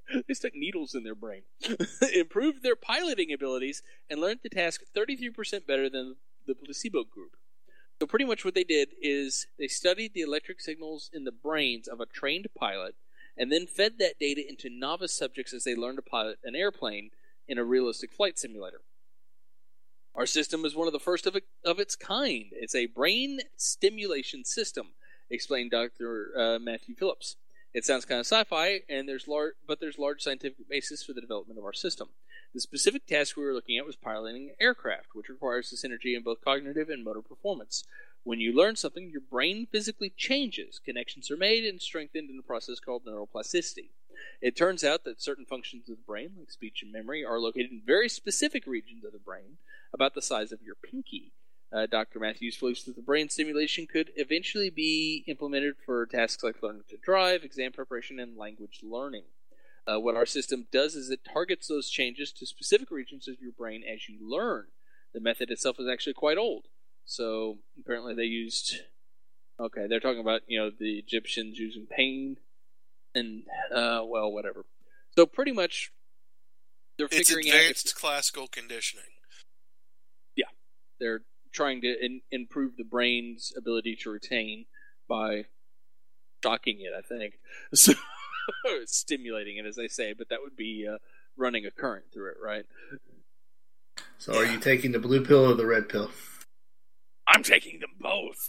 They stuck needles in their brain. Improved their piloting abilities and learned the task 33% better than the placebo group. So pretty much what they did is they studied the electric signals in the brains of a trained pilot and then fed that data into novice subjects as they learned to pilot an airplane in a realistic flight simulator. Our system is one of the first of its kind. It's a brain stimulation system, explained Dr. Matthew Phillips. It sounds kind of sci-fi, and there's large scientific basis for the development of our system. The specific task we were looking at was piloting an aircraft, which requires the synergy in both cognitive and motor performance. When you learn something, your brain physically changes. Connections are made and strengthened in a process called neuroplasticity. It turns out that certain functions of the brain, like speech and memory, are located in very specific regions of the brain, about the size of your pinky. Dr. Matthews believes that the brain stimulation could eventually be implemented for tasks like learning to drive, exam preparation, and language learning. What our system does is it targets those changes to specific regions of your brain as you learn. The method itself is actually quite old. So apparently they used... Okay, they're talking about, the Egyptians using pain and, whatever. So pretty much they're figuring out... It's advanced classical conditioning. Yeah, they're trying to improve the brain's ability to retain by shocking it, I think. So, stimulating it, as they say, but that would be running a current through it, right? So are you taking the blue pill or the red pill? I'm taking them both.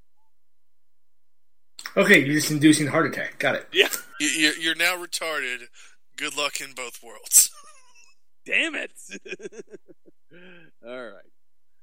Okay, you're just inducing a heart attack. Got it. Yeah. You're now retarded. Good luck in both worlds. Damn it! All right.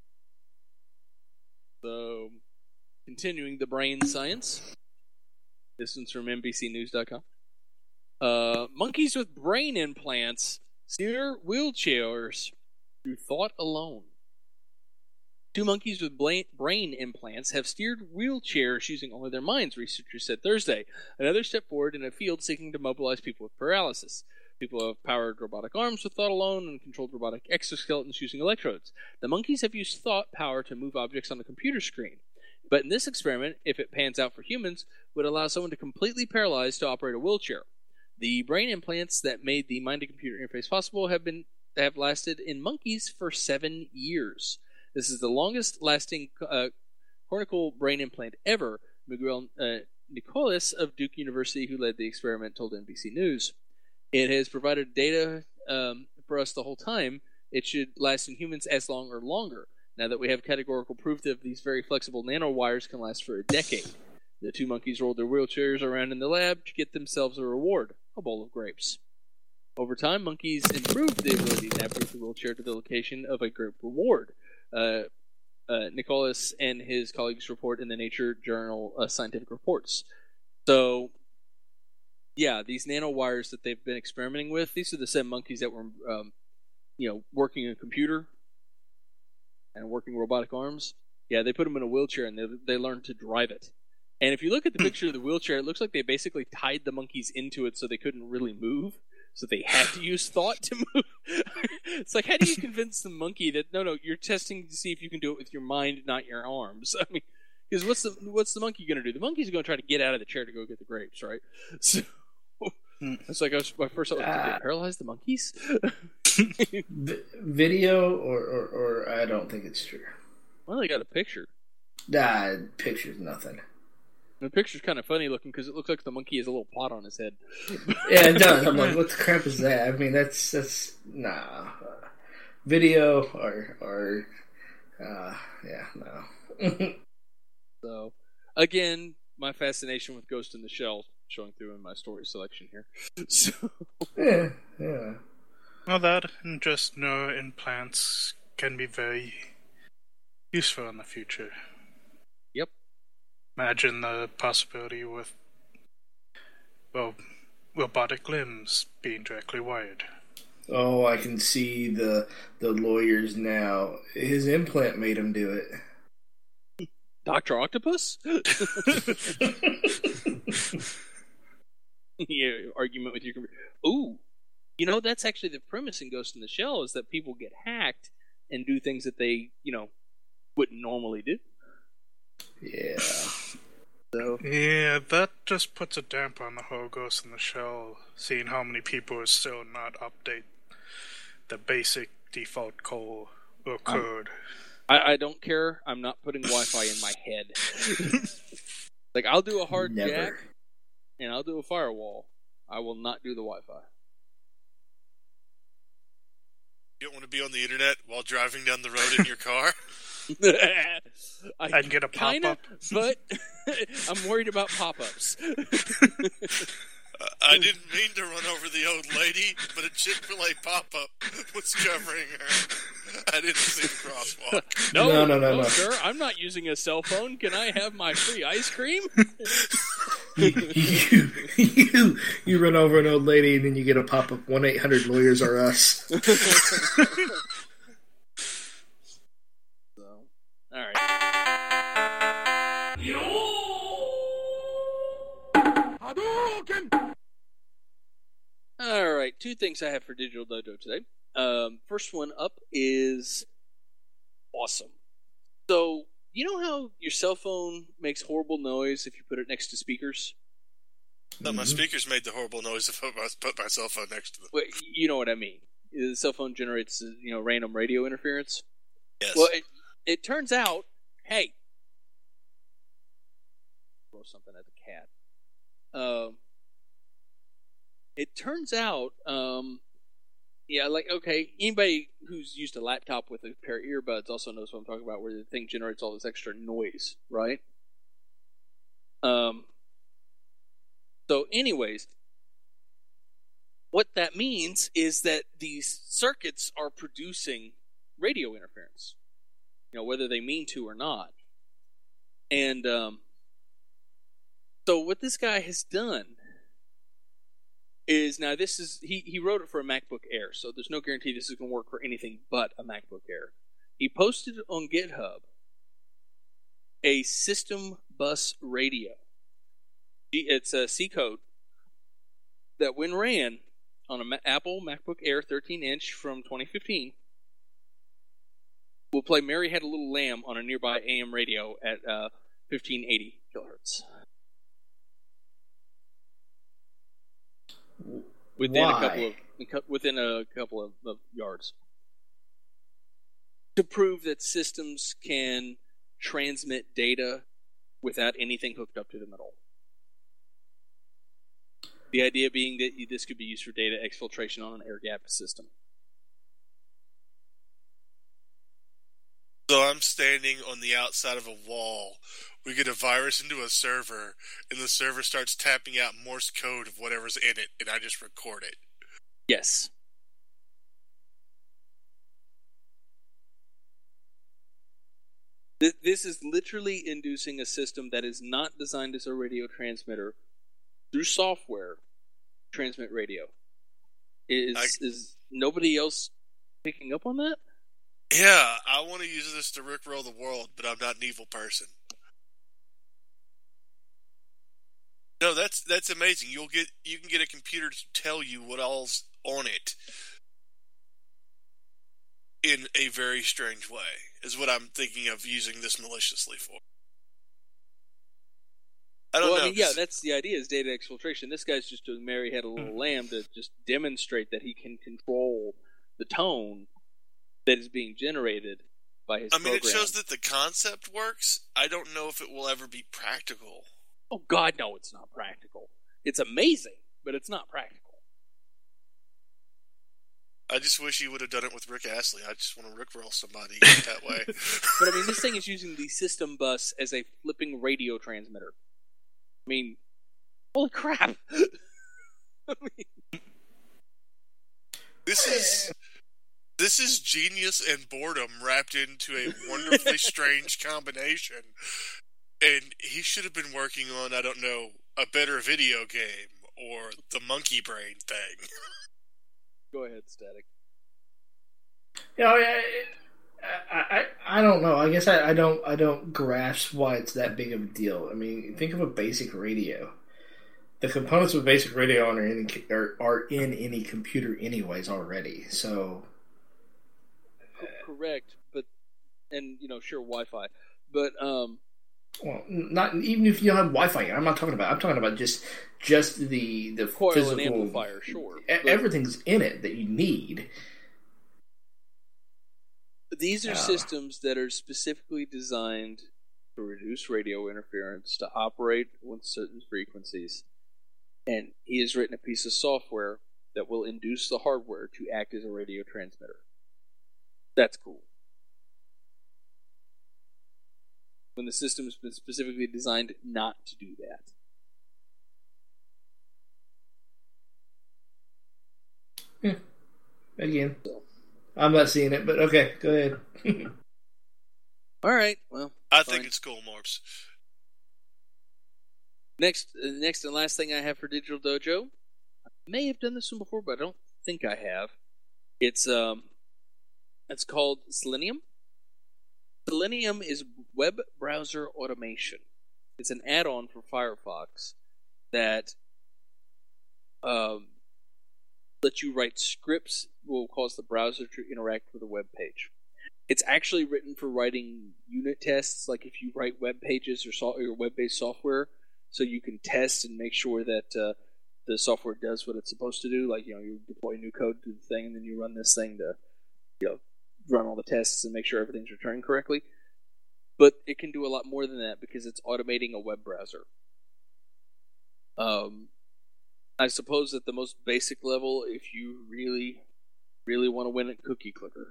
So, continuing the brain science. This one's from NBCnews.com. Monkeys with brain implants steer wheelchairs through thought alone. 2 monkeys with brain implants have steered wheelchairs using only their minds, researchers said Thursday. Another step forward in a field seeking to mobilize people with paralysis. People have powered robotic arms with thought alone and controlled robotic exoskeletons using electrodes. The monkeys have used thought power to move objects on a computer screen. But in this experiment, if it pans out for humans, would allow someone to completely paralyzed to operate a wheelchair. The brain implants that made the mind-to-computer interface possible have lasted in monkeys for 7 years. This is the longest-lasting cortical brain implant ever, Miguel Nicolas of Duke University, who led the experiment, told NBC News. It has provided data for us the whole time. It should last in humans as long or longer. Now that we have categorical proof that these very flexible nanowires can last for a decade. The 2 monkeys rolled their wheelchairs around in the lab to get themselves a reward, a bowl of grapes. Over time, monkeys improved the ability to navigate the wheelchair to the location of a grape reward. Nicholas and his colleagues report in the Nature journal Scientific Reports. So, yeah, these nanowires that they've been experimenting with, these are the same monkeys that were, working a computer and working robotic arms. Yeah, they put them in a wheelchair and they learned to drive it. And if you look at the picture of the wheelchair, it looks like they basically tied the monkeys into it so they couldn't really move. So they had to use thought to move. It's like, how do you convince the monkey that, no, you're testing to see if you can do it with your mind, not your arms? I mean, because what's the monkey going to do? The monkey's going to try to get out of the chair to go get the grapes, right? So it's like my first thought was, did they paralyze the monkeys? Video or I don't think it's true. Well, they got a picture. Picture's nothing. The picture's kind of funny looking because it looks like the monkey has a little pot on his head. Yeah, it does. I'm like, what the crap is that? I mean, that's nah. Video or no. So, again, my fascination with Ghost in the Shell showing through in my story selection here. So, yeah. Well, that and just implants can be very useful in the future. Yep. Imagine the possibility with, robotic limbs being directly wired. Oh, I can see the lawyers now. His implant made him do it. Dr. Octopus? Yeah, argument with your computer. Ooh. That's actually the premise in Ghost in the Shell is that people get hacked and do things that they, wouldn't normally do. Yeah. So Yeah, that just puts a damp on the whole Ghost in the Shell, seeing how many people still not update the basic default call or code. I don't care. I'm not putting Wi-Fi in my head. Like, I'll do a hard Never. jack, and I'll do a firewall. I will not do the Wi-Fi. You don't want to be on the internet while driving down the road in your car? I can get a pop-up. But I'm worried about pop-ups. I didn't mean to run over the old lady, but a Chick-fil-A pop-up was covering her. I didn't see the crosswalk. No, sir. I'm not using a cell phone. Can I have my free ice cream? you run over an old lady and then you get a pop-up 1-800-Lawyers-R-Us. So, all right. All right, two things I have for Digital Dojo today. First one up is awesome. So, you know how your cell phone makes horrible noise if you put it next to speakers? No, my speakers made the horrible noise if I put my cell phone next to them. Well, you know what I mean. The cell phone generates, random radio interference. Yes. Well, it turns out, hey, throw something at the cat. It turns out, anybody who's used a laptop with a pair of earbuds also knows what I'm talking about, where the thing generates all this extra noise, right? So anyways, what that means is that these circuits are producing radio interference, whether they mean to or not. And so what this guy has done is, now this is, he wrote it for a MacBook Air, so there's no guarantee this is going to work for anything but a MacBook Air. He posted on GitHub a system bus radio. It's a C code that, when ran on an Apple MacBook Air 13-inch from 2015, will play Mary Had a Little Lamb on a nearby AM radio at 1580 kilohertz. Within a couple of yards. To prove that systems can transmit data without anything hooked up to them at all. The idea being that this could be used for data exfiltration on an air-gapped system. So I'm standing on the outside of a wall. We get a virus into a server, and the server starts tapping out Morse code of whatever's in it, and I just record it. Yes. This is literally inducing a system that is not designed as a radio transmitter through software transmit radio. Is nobody else picking up on that? Yeah, I want to use this to rickroll the world, but I'm not an evil person. No, that's amazing. You can get a computer to tell you what all's on it in a very strange way, is what I'm thinking of using this maliciously for. I don't know. That's the idea, is data exfiltration. This guy's just doing Mary Had a Little Lamb to just demonstrate that he can control the tone that is being generated by his program. It shows that the concept works. I don't know if it will ever be practical. Oh, God, no, it's not practical. It's amazing, but it's not practical. I just wish he would have done it with Rick Astley. I just want to rickroll somebody that way. But, this thing is using the system bus as a flipping radio transmitter. Holy crap! This is genius and boredom wrapped into a wonderfully strange combination. And he should have been working on, I don't know, a better video game or the monkey brain thing. Go ahead, Static. I don't know. I guess I don't grasp why it's that big of a deal. Think of a basic radio. The components of a basic radio are in any computer anyways already. So correct, but sure, Wi-Fi, but Well, not even if you don't have Wi-Fi. I'm talking about just the Coil physical and amplifier, sure. Everything's in it that you need. These are systems that are specifically designed to reduce radio interference, to operate with certain frequencies, and he has written a piece of software that will induce the hardware to act as a radio transmitter. That's cool. When the system has been specifically designed not to do that. Again, I'm not seeing it, but okay, go ahead. All right, well, I think it's cool, Morps. Next and last thing I have for Digital Dojo, I may have done this one before, but I don't think I have. It's called Selenium. Selenium is web browser automation. It's an add-on for Firefox that lets you write scripts that will cause the browser to interact with a web page. It's actually written for writing unit tests, like if you write web pages or web-based software, so you can test and make sure that the software does what it's supposed to do. Like, you deploy new code to the thing, and then you run this thing to, run all the tests and make sure everything's returning correctly. But it can do a lot more than that because it's automating a web browser. I suppose at the most basic level, if you really, really want to win at Cookie Clicker.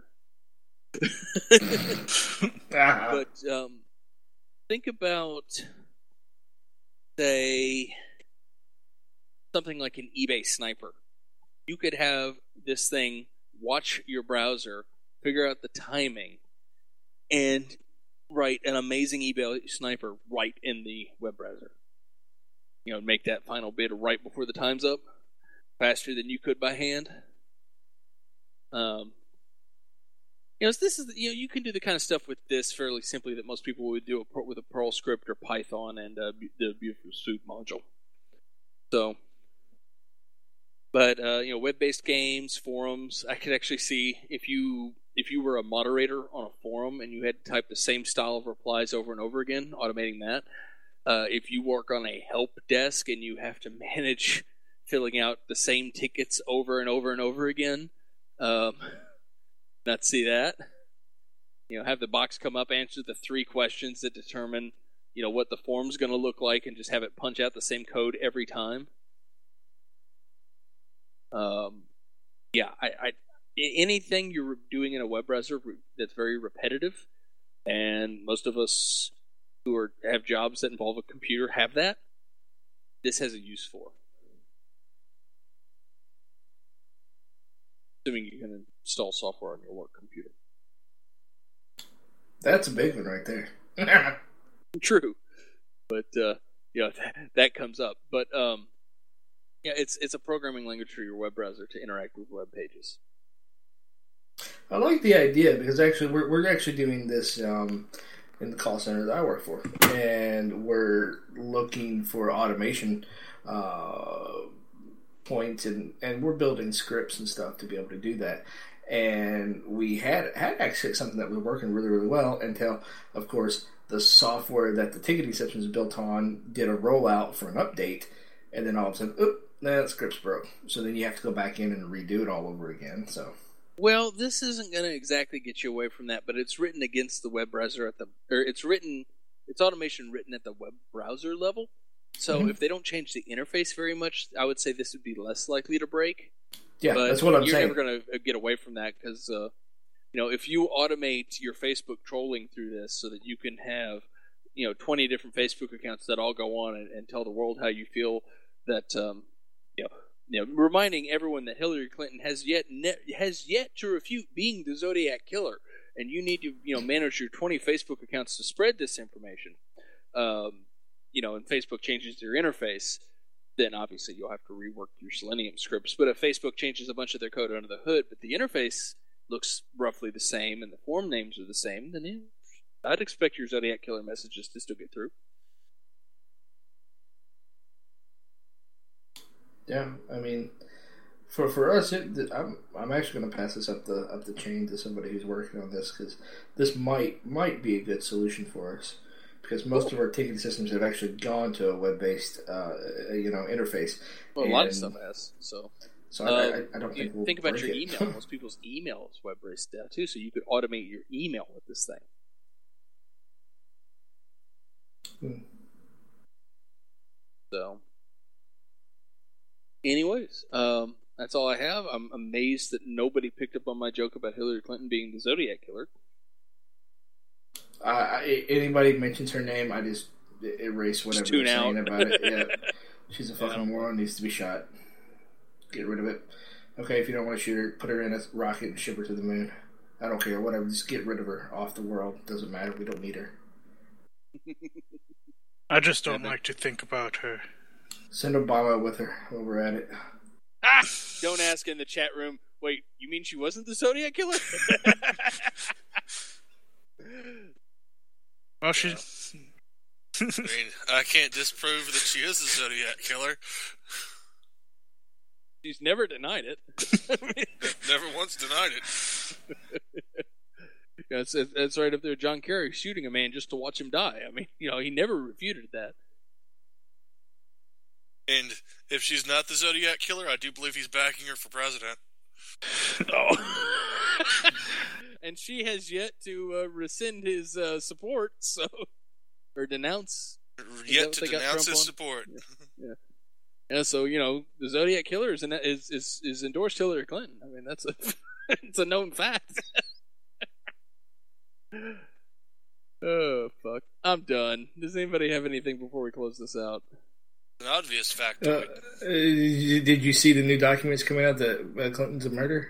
But think about, say, something like an eBay sniper. You could have this thing watch your browser, figure out the timing, and write an amazing eBay sniper right in the web browser. Make that final bid right before the time's up, faster than you could by hand. This is you can do the kind of stuff with this fairly simply that most people would do with a Perl script or Python and the Beautiful Soup module. So, but web-based games, forums, I could actually see if you were a moderator on a forum and you had to type the same style of replies over and over again, automating that. If you work on a help desk and you have to manage filling out the same tickets over and over and over again, not see that. Have the box come up, answer the 3 questions that determine, what the form's going to look like, and just have it punch out the same code every time. Anything you're doing in a web browser that's very repetitive, and most of us who have jobs that involve a computer have that, this has a use for. Assuming you can install software on your work computer. That's a big one right there. True. But, that comes up. But, it's a programming language for your web browser to interact with web pages. I like the idea because actually we're actually doing this in the call center that I work for, and we're looking for automation points, and we're building scripts and stuff to be able to do that. And we had actually something that was working really, really well until, of course, the software that the ticketing system is built on did a rollout for an update, and then all of a sudden, that script's broke. So then you have to go back in and redo it all over again. So. Well, this isn't going to exactly get you away from that, but it's written against the web browser it's automation written at the web browser level. So if they don't change the interface very much, I would say this would be less likely to break. Yeah, but that's what I'm saying. You're never going to get away from that because, if you automate your Facebook trolling through this so that you can have, 20 different Facebook accounts that all go on and tell the world how you feel, that, reminding everyone that Hillary Clinton has yet to refute being the Zodiac Killer, and you need to, manage your 20 Facebook accounts to spread this information. And Facebook changes their interface, then obviously you'll have to rework your Selenium scripts. But if Facebook changes a bunch of their code under the hood, but the interface looks roughly the same and the form names are the same, then I'd expect your Zodiac Killer messages to still get through. Yeah, I mean, for us, I'm actually going to pass this up the chain to somebody who's working on this, because this might be a good solution for us. because most of our ticketing systems have actually gone to a web-based, interface. Well, a lot of stuff has. So I don't think we'll think about break your it. email. Most people's email is web-based now too, so you could automate your email with this thing. So, anyways, that's all I have. I'm amazed that nobody picked up on my joke about Hillary Clinton being the Zodiac killer. Anybody mentions her name, I just erase whatever Just tune they're saying out. about it. Yeah, she's a fucking moron. Needs to be shot. Get rid of it. Okay, if you don't want to shoot her, put her in a rocket and ship her to the moon. I don't care. Whatever. Just get rid of her off the world. Doesn't matter. We don't need her. I just don't like to think about her. Send Obama with her while we're at it. Ah! Don't ask in the chat room. Wait, you mean she wasn't the Zodiac killer? Well, she. I mean, I can't disprove that she is the Zodiac killer. She's never denied it. Never once denied it. Yeah, it's right up there. John Kerry shooting a man just to watch him die. I mean, he never refuted that. And if she's not the Zodiac killer, I do believe he's backing her for president. Oh. And she has yet to rescind his support, or denounce. Yet to denounce his support. Yeah. Yeah, so the Zodiac killer is endorsed Hillary Clinton. I mean, that's it's a known fact. Oh fuck! I'm done. Does anybody have anything before we close this out? An obvious factoid. Did you see the new documents coming out that Clinton's a murderer?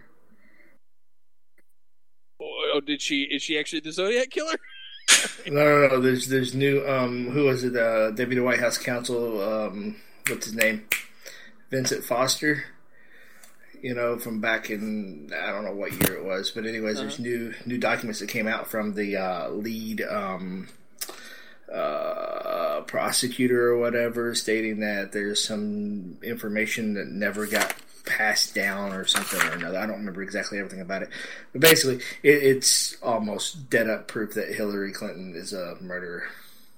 Oh, did she? Is she actually the Zodiac killer? No. There's new. Who was it? Deputy White House Counsel. What's his name? Vincent Foster. From back in, I don't know what year it was, but anyways, there's new documents that came out from the lead prosecutor or whatever, stating that there's some information that never got passed down or something or another. I don't remember exactly everything about it, but basically, it's almost dead up proof that Hillary Clinton is a murderer.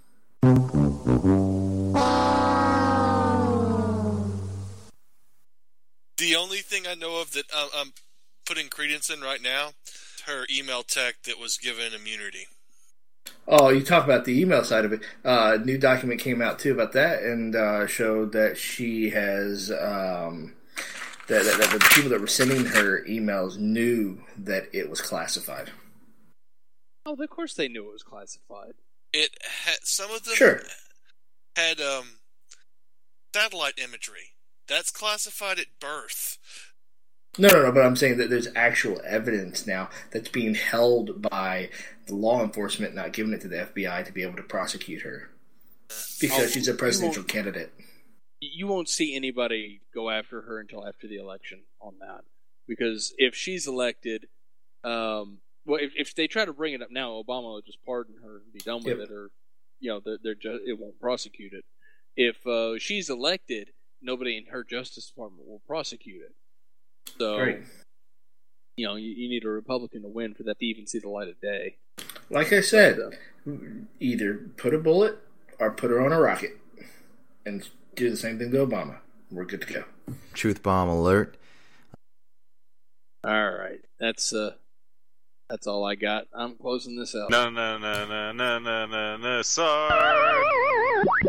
The only thing I know of that I'm putting credence in right now, her email tech that was given immunity. Oh, you talk about the email side of it. New document came out too about that, and showed that she has that the people that were sending her emails knew that it was classified. Oh, of course they knew it was classified. It had, some of them had satellite imagery. That's classified at birth. No, but I'm saying that there's actual evidence now that's being held by the law enforcement, not giving it to the FBI to be able to prosecute her. Because she's a presidential candidate. You won't see anybody go after her until after the election on that. Because if she's elected, if they try to bring it up now, Obama will just pardon her and be done with it, or it won't prosecute it. If she's elected, nobody in her Justice Department will prosecute it. So, you need a Republican to win for that to even see the light of day. Like I said, either put a bullet or put her on a rocket, and do the same thing to Obama. We're good to go. Truth bomb alert. All right, that's all I got. I'm closing this out. No, sorry.